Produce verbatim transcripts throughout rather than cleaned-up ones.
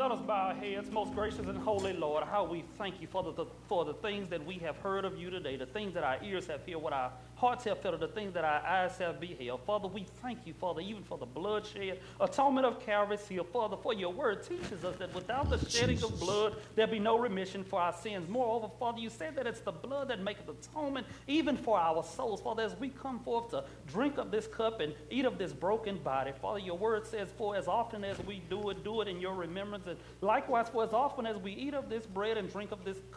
Let us bow our heads, most gracious and holy Lord. How we thank you for the, the for the things that we have heard of you today, the things that our ears have heard, what our hearts have felt, the things that our eyes have beheld. Father, we thank you, Father, even for the bloodshed, atonement of Calvary's hill. Father, for your word teaches us that without the shedding Jesus. of blood, there be no remission for our sins. Moreover, Father, you said that it's the blood that maketh atonement even for our souls. Father, as we come forth to drink of this cup and eat of this broken body, Father, your word says, for as often as we do it, do it in your remembrance. And likewise, for as often as we eat of this bread and drink of this cup.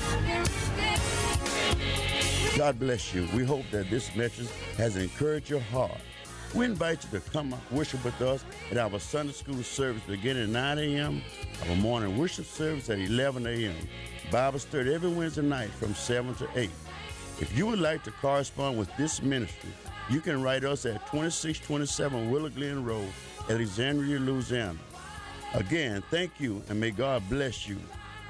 God bless you. We hope that this message has encouraged your heart. We invite you to come worship with us at our Sunday school service beginning at nine a.m., our morning worship service at eleven a.m., Bible study every Wednesday night from seven to eight. If you would like to correspond with this ministry, you can write us at twenty-six twenty-seven Willow Glen Road, Alexandria, Louisiana. Again, thank you, and may God bless you.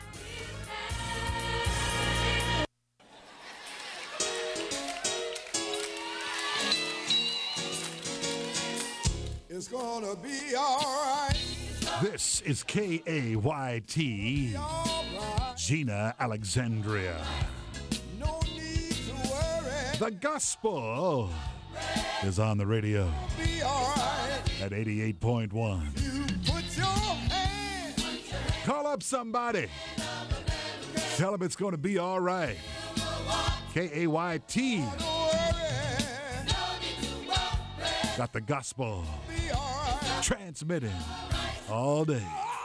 It's gonna be all right. This is K A Y T, right. Gina Alexandria. No need to worry. The gospel is on the radio be all right. at eighty-eight point one. You put your hand. Call up somebody. Tell them it's going to be all right. K A Y T. Got the gospel transmitting all day.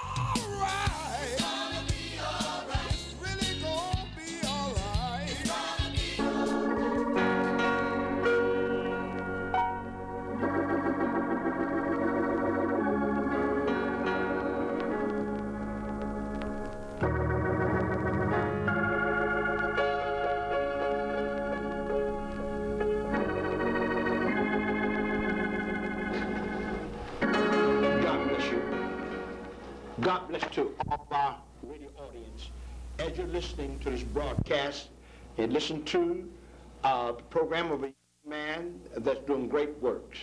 God bless to all our radio audience. As you're listening to this broadcast, and listen to uh, the program of a young man that's doing great works.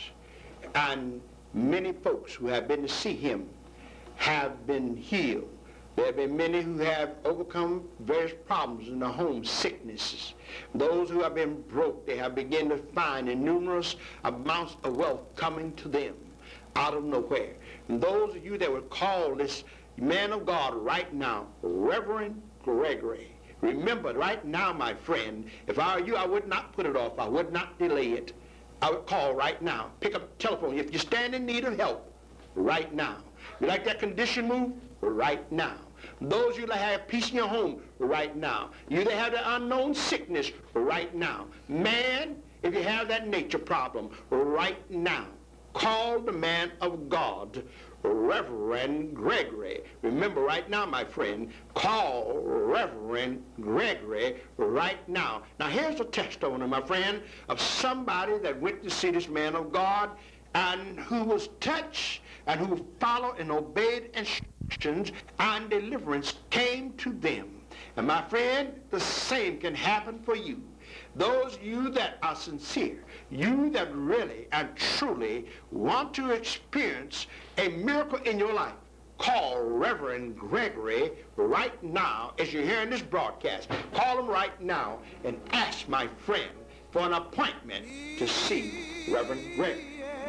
And many folks who have been to see him have been healed. There have been many who have overcome various problems in their home, sicknesses. Those who have been broke, they have begun to find numerous amounts of wealth coming to them out of nowhere. And those of you that would call this man of God right now, Reverend Gregory, remember right now, my friend, if I were you, I would not put it off. I would not delay it. I would call right now. Pick up the telephone. If you stand in need of help, right now. You like that condition moved? Right now. Those of you that have peace in your home, right now. You that have the unknown sickness, right now. Man, if you have that nature problem, right now. Call the man of God, Reverend Gregory. Remember right now, my friend, call Reverend Gregory right now. Now here's a testimony, my friend, of somebody that went to see this man of God and who was touched and who followed and obeyed instructions, and deliverance came to them. And my friend, the same can happen for you. Those of you that are sincere, you that really and truly want to experience a miracle in your life, call Reverend Gregory right now as you're hearing this broadcast. Call him right now and ask my friend for an appointment to see Reverend Gregory.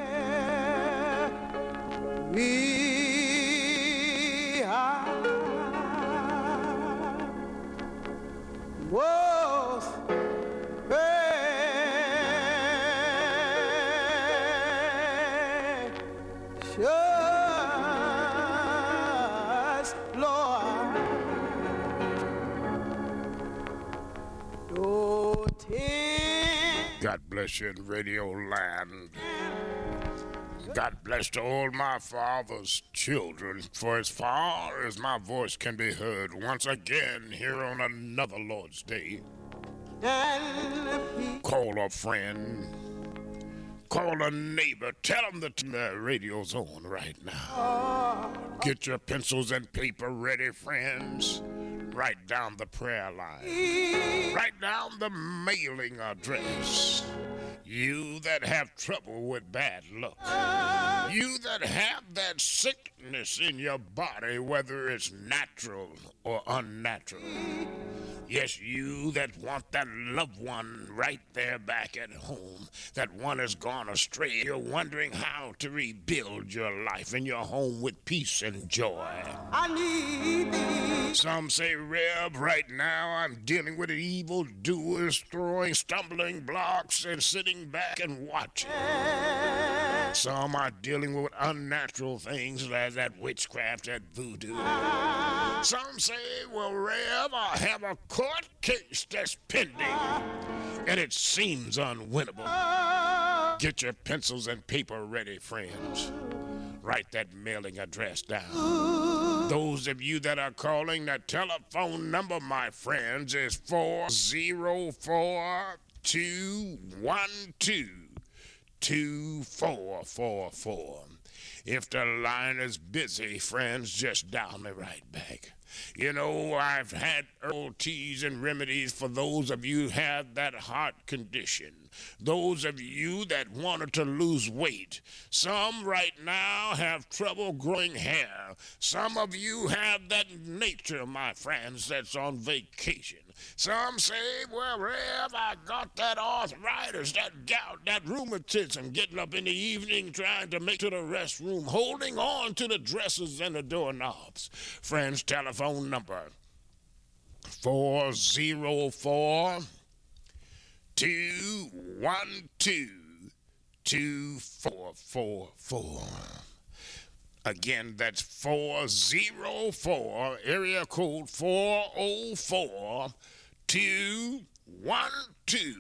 We are was precious, Lord. God bless you in Radio Land. God bless to all my father's children, for as far as my voice can be heard once again here on another Lord's Day. Call a friend, call a neighbor, tell them that the radio's on right now. Get your pencils and paper ready, friends. Write down the prayer line. Write down the mailing address. You that have trouble with bad luck. You that have that sick sickness in your body, whether it's natural or unnatural. Yes, you that want that loved one right there back at home, that one has gone astray. You're wondering how to rebuild your life and your home with peace and joy. I need thee. Some say, Reb, right now I'm dealing with evil doers throwing stumbling blocks and sitting back and watching. Some are dealing with unnatural things like that witchcraft, that voodoo. Some say, well, Reb, I have a court case that's pending, and it seems unwinnable. Get your pencils and paper ready, friends. Write that mailing address down. Those of you that are calling, the telephone number, my friends, is four zero four, two one two, two four four four. If the line is busy, friends, just dial me right back. You know, I've had herbal teas and remedies for those of you who have that heart condition. Those of you that wanted to lose weight. Some right now have trouble growing hair. Some of you have that nature, my friends, that's on vacation. Some say, well, Rev, I got that arthritis, that gout, that rheumatism, getting up in the evening trying to make to the restroom, holding on to the dressers and the doorknobs. Friends, telephone number four zero four, two one two, two four four four. Again, that's four zero four, area code four oh four, two one two,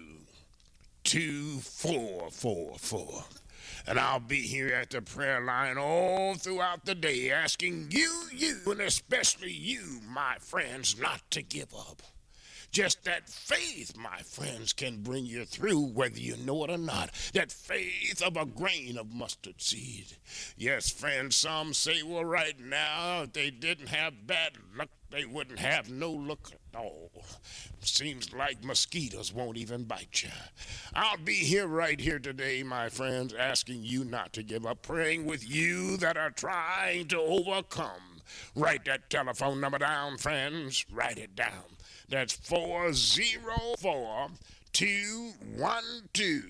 two four four four. And I'll be here at the prayer line all throughout the day asking you, you, and especially you, my friends, not to give up. Just that faith, my friends, can bring you through whether you know it or not. That faith of a grain of mustard seed. Yes, friends, some say, well, right now, if they didn't have bad luck, they wouldn't have no luck at all. Seems like mosquitoes won't even bite you. I'll be here right here today, my friends, asking you not to give up, praying with you that are trying to overcome. Write that telephone number down, friends. Write it down. That's four zero four, two one two,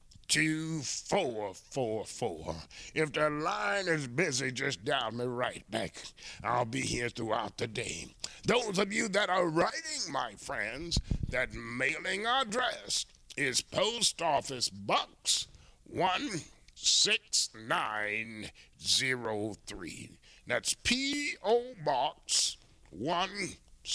two four four four. If the line is busy, just dial me right back. I'll be here throughout the day. Those of you that are writing, my friends, that mailing address is Post Office Box one six nine zero three. That's P O Box one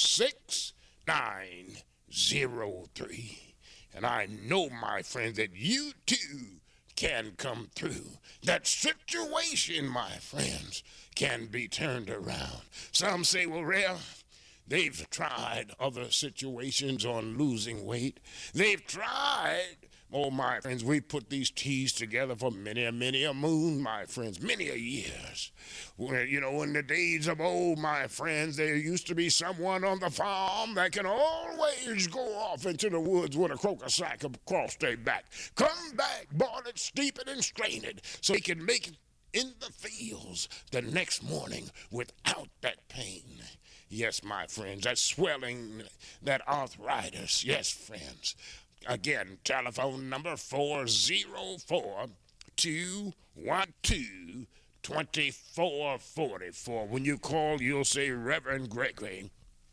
six nine zero three. And I know, my friends, that you too can come through. That situation, my friends, can be turned around. Some say, well, Rev, they've tried other situations on losing weight. They've tried. Oh, my friends, we put these teas together for many a, many a moon, my friends, many a years. Well, you know, in the days of old, my friends, there used to be someone on the farm that can always go off into the woods with a croaker sack across their back. Come back, boil it, steep it, and strain it so he can make it in the fields the next morning without that pain. Yes, my friends, that swelling, that arthritis. Yes, friends. Again, telephone number four zero four, two one two, two four four four. When you call, you'll say, Reverend Gregory,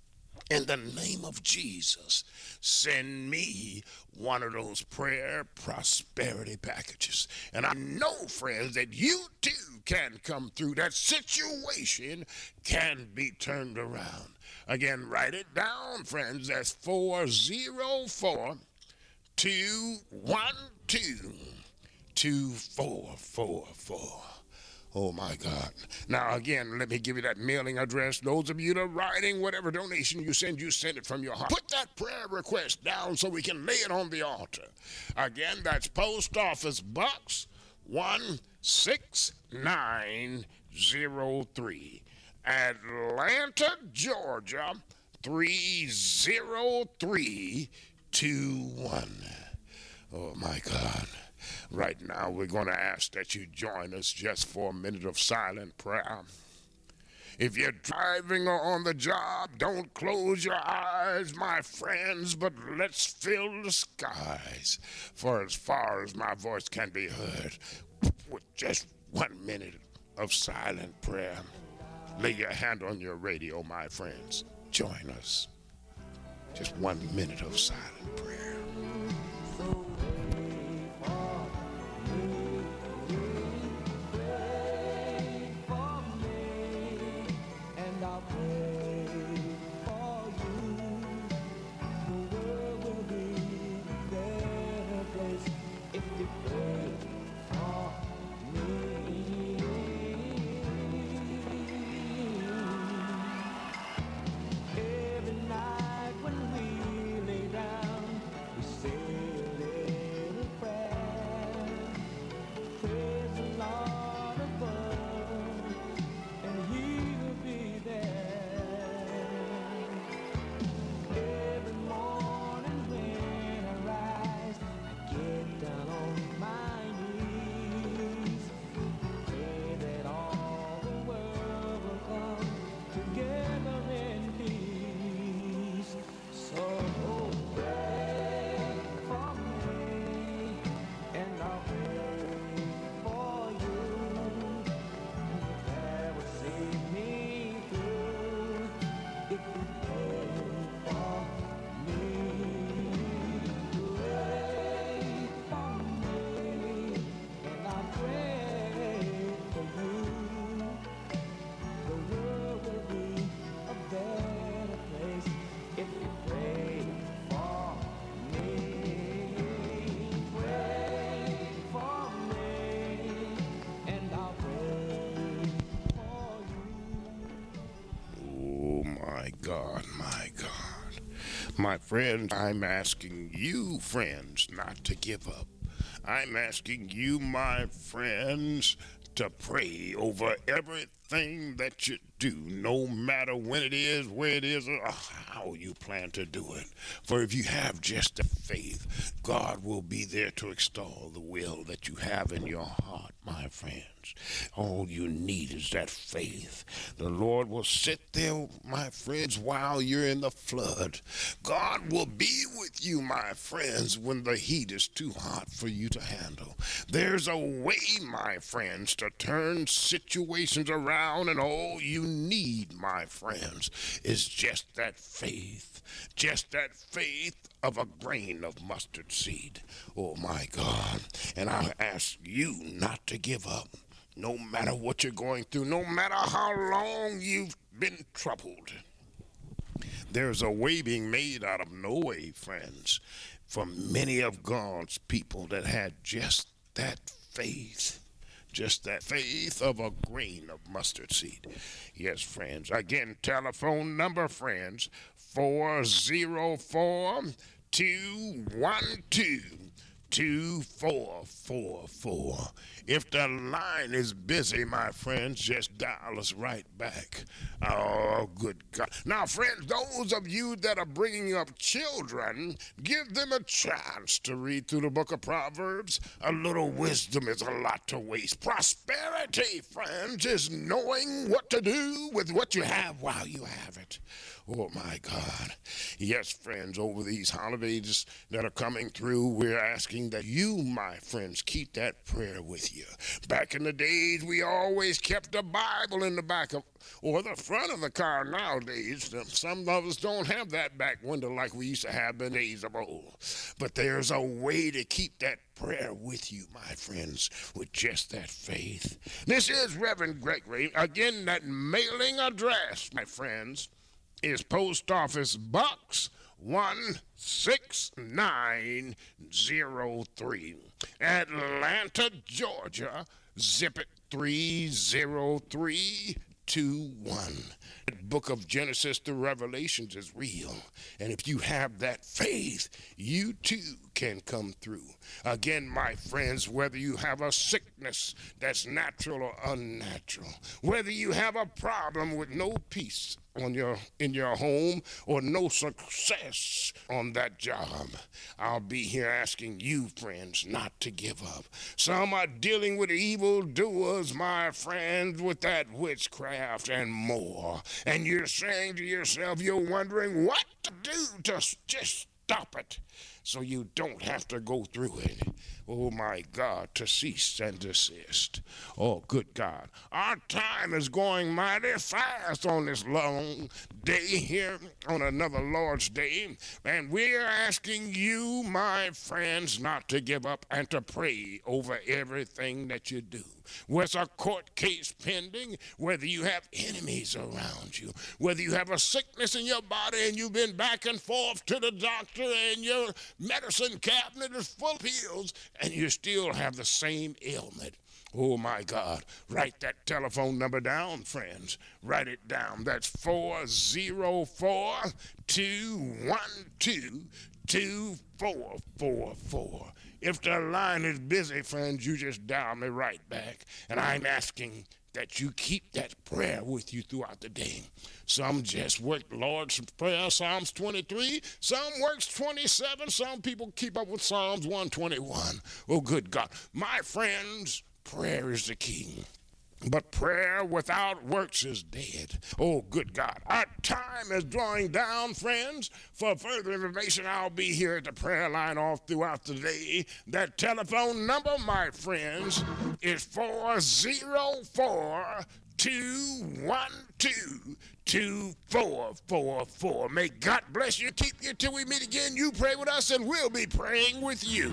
in the name of Jesus, send me one of those prayer prosperity packages. And I know, friends, that you too can come through. That situation can be turned around. Again, write it down, friends. That's four zero four, two one two, two four four four. Oh, my God. Now, again, let me give you that mailing address. Those of you that are writing, whatever donation you send, you send it from your heart. Put that prayer request down so we can lay it on the altar. Again, that's Post Office Box one six nine zero three. Atlanta, Georgia, three zero three two one. Oh, my God. Right now, we're going to ask that you join us just for a minute of silent prayer. If you're driving or on the job, don't close your eyes, my friends, but let's fill the skies. For as far as my voice can be heard, with just one minute of silent prayer, lay your hand on your radio, my friends. Join us. Just one minute of silent prayer. God, my God. My friends, I'm asking you, friends, not to give up. I'm asking you, my friends, to pray over everything that you do, no matter when it is, where it is, or how you plan to do it. For if you have just the faith, God will be there to extol the will that you have in your heart, my friends. All you need is that faith. The Lord will sit there, my friends, while you're in the flood. God will be with you, my friends, when the heat is too hot for you to handle. There's a way, my friends, to turn situations around, and all you need, my friends, is just that faith. Just that faith of a grain of mustard seed. Oh, my God. And I ask you not to give up. No matter what you're going through, no matter how long you've been troubled, there's a way being made out of no way, friends, for many of God's people that had just that faith, just that faith of a grain of mustard seed. Yes, friends. Again, telephone number, friends, four oh four, two one two, two four four four. If the line is busy, my friends, just dial us right back. Oh, good God. Now, friends, those of you that are bringing up children, give them a chance to read through the book of Proverbs. A little wisdom is a lot to waste. Prosperity, friends, is knowing what to do with what you have while you have it. Oh, my God. Yes, friends, over these holidays that are coming through, we're asking that you, my friends, keep that prayer with you. Back in the days, we always kept the Bible in the back of, or the front of the car. Nowadays, some of us don't have that back window like we used to have in the days of old. But there's a way to keep that prayer with you, my friends, with just that faith. This is Reverend Gregory. Again, that mailing address, my friends, is Post Office Box one six nine zero three, Atlanta, Georgia, zip it three zero three two one. The book of Genesis to Revelations is real, and if you have that faith, you too can come through. Again, my friends, whether you have a sickness that's natural or unnatural, whether you have a problem with no peace on your in your home or no success on that job, I'll be here asking you, friends, not to give up. Some are dealing with evildoers, my friends, with that witchcraft and more. And you're saying to yourself, you're wondering what to do to just stop it so you don't have to go through it. Oh my God, to cease and desist. Oh, good God. Our time is going mighty fast on this long day here on another Lord's Day. And we're asking you, my friends, not to give up and to pray over everything that you do. Where's a court case pending, whether you have enemies around you, whether you have a sickness in your body and you've been back and forth to the doctor and your medicine cabinet is full of pills and you still have the same ailment. Oh, my God. Write that telephone number down, friends. Write it down. That's four oh four, two one two, two four four four. If the line is busy, friends, you just dial me right back. And I'm asking that you keep that prayer with you throughout the day. Some just work Lord's Prayer, Psalms twenty-three. Some works twenty-seven. Some people keep up with Psalms one twenty-one. Oh, good God. My friends, prayer is the key. But prayer without works is dead. Oh, good God. Our time is drawing down, friends. For further information, I'll be here at the prayer line all throughout the day. That telephone number, my friends, is four oh four, two one two, two four four four. May God bless you, keep you till we meet again. You pray with us, and we'll be praying with you.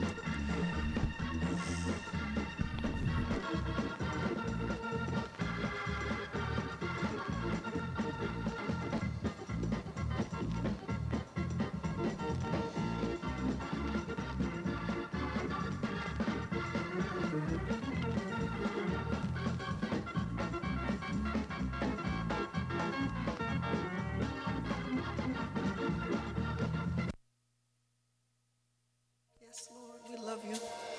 Yes, Lord, we love you.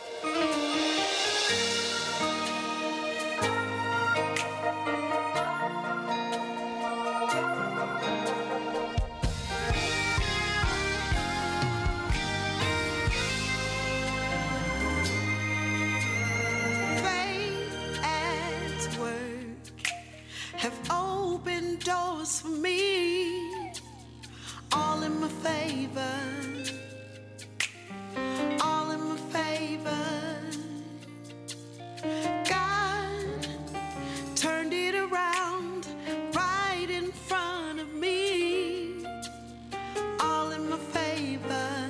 Faith at work have opened doors for me, all in my favor. All in my favor. God turned it around right in front of me. All in my favor.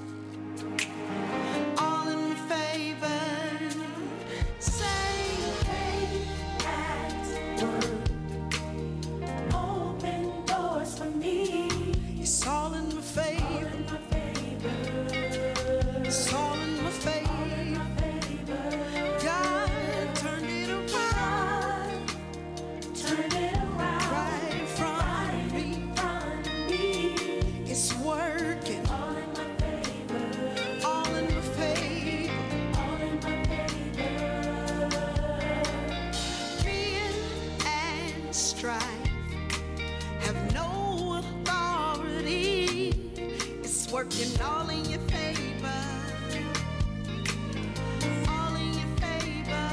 All in my favor. Say, faith at work, open doors for me. It's all in my favor. It's all in my favor. God turned it around. Turned it around. Right in front of me. It's working. All in my favor. All in my favor. All in my favor. Fear and strife have no authority. It's working all in your favor. All in your favor.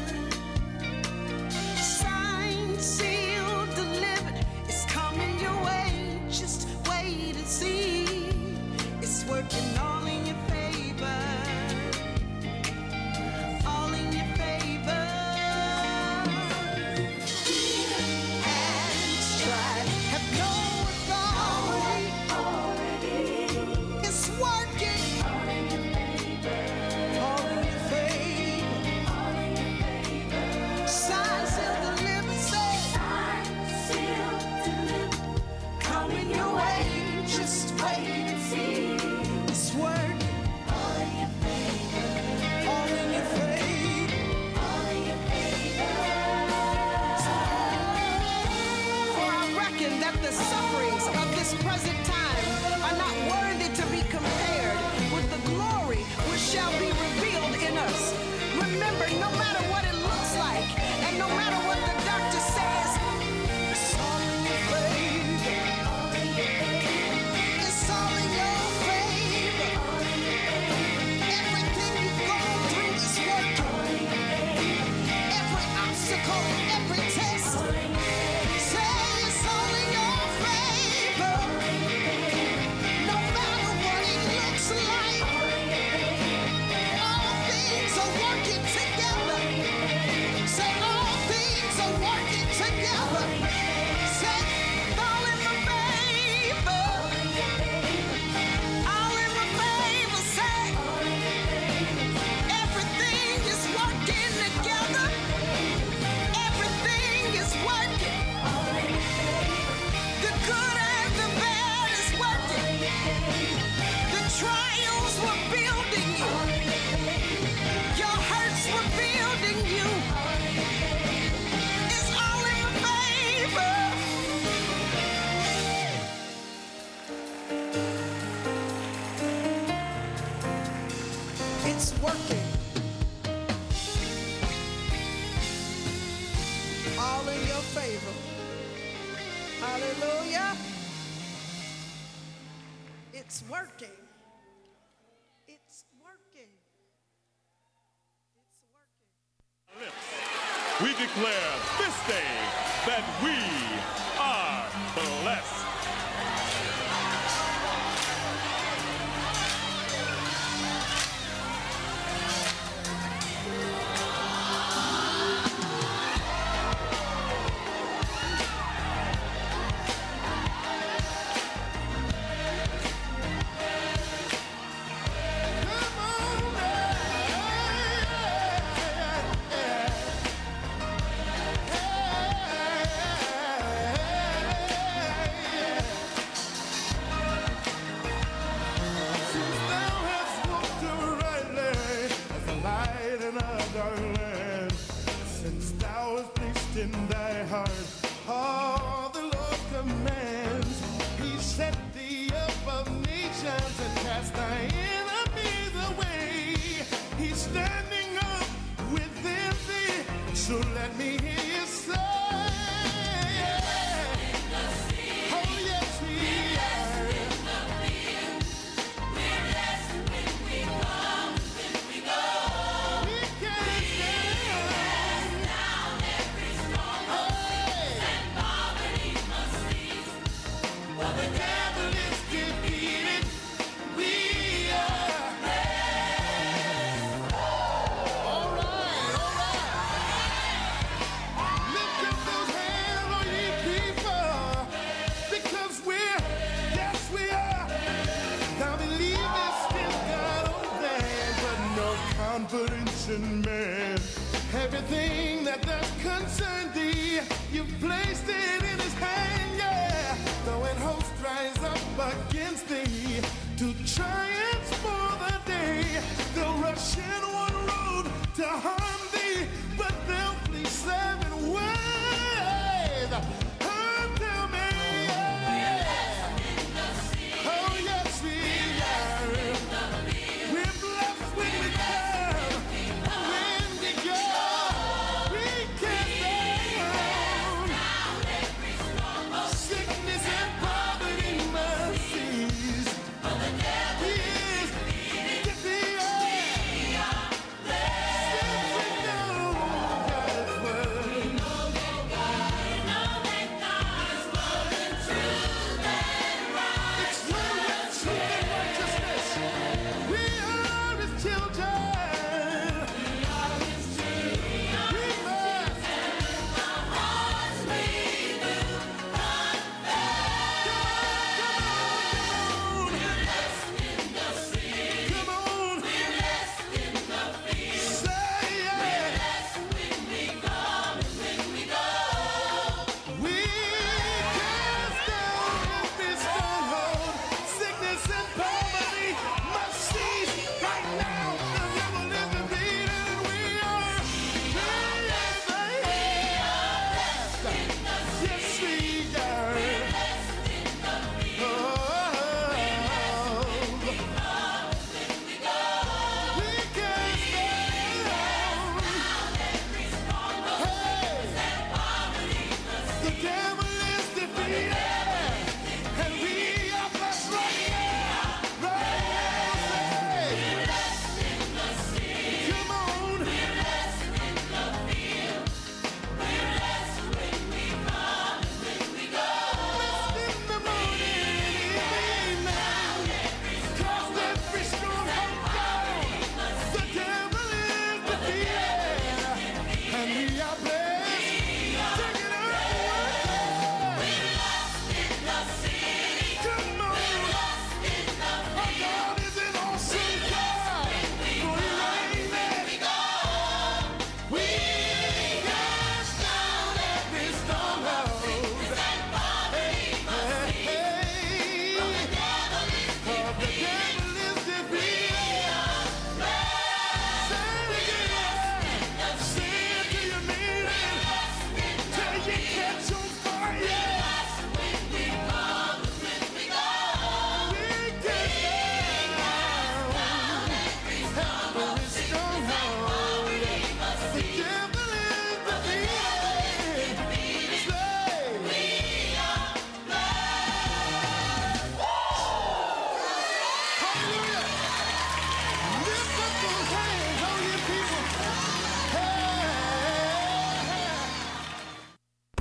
Signed, sealed, delivered. It's coming your way. Just wait and see. It's working all in your favor. All in your favor. And strife have no authority. It's working. all in your favor. Hallelujah. It's working. It's working. It's working. We declare this day that we are blessed. Since thou hast placed in thy heart all the Lord commands, he set thee above nations and cast thy enemies away. He's standing up within thee, so let me hear you say, oh yes we are.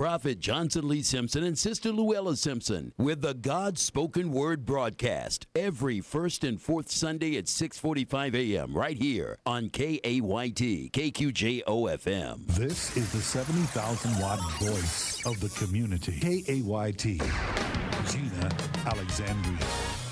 Prophet Johnson Lee Simpson and Sister Luella Simpson with the God Spoken Word broadcast every first and fourth Sunday at six forty-five a.m. right here on K A Y T, K Q J O F M. This is the seventy thousand watt voice of the community. K A Y T, Gina Alexandria.